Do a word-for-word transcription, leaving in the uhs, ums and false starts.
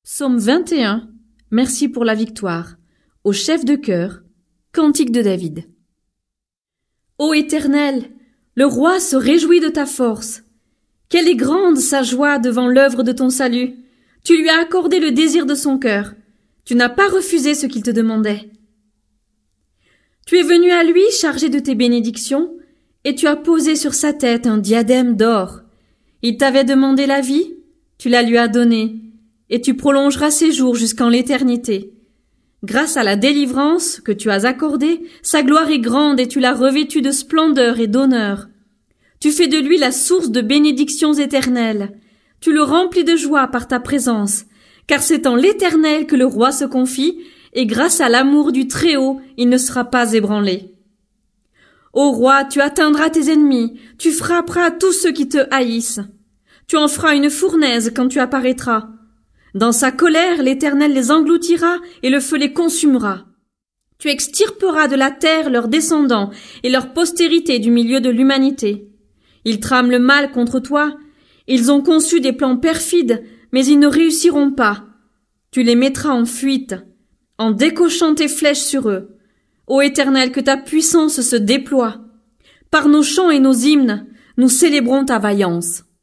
Psaume vingt et un. Merci pour la victoire. Au chef de chœur. Cantique de David. Ô Éternel, le roi se réjouit de ta force. Quelle est grande sa joie devant l'œuvre de ton salut. Tu lui as accordé le désir de son cœur. Tu n'as pas refusé ce qu'il te demandait. Tu es venu à lui chargé de tes bénédictions, et tu as posé sur sa tête un diadème d'or. Il t'avait demandé la vie, tu la lui as donnée, et tu prolongeras ses jours jusqu'en l'éternité. Grâce à la délivrance que tu as accordée, sa gloire est grande et tu l'as revêtu de splendeur et d'honneur. Tu fais de lui la source de bénédictions éternelles. Tu le remplis de joie par ta présence, car c'est en l'Éternel que le roi se confie, et grâce à l'amour du Très-Haut, il ne sera pas ébranlé. Ô roi, tu atteindras tes ennemis, tu frapperas tous ceux qui te haïssent. Tu en feras une fournaise quand tu apparaîtras. Dans sa colère, l'Éternel les engloutira et le feu les consumera. Tu extirperas de la terre leurs descendants et leur postérité du milieu de l'humanité. Ils trament le mal contre toi. Ils ont conçu des plans perfides, mais ils ne réussiront pas. Tu les mettras en fuite, en décochant tes flèches sur eux. Ô Éternel, que ta puissance se déploie. Par nos chants et nos hymnes, nous célébrons ta vaillance.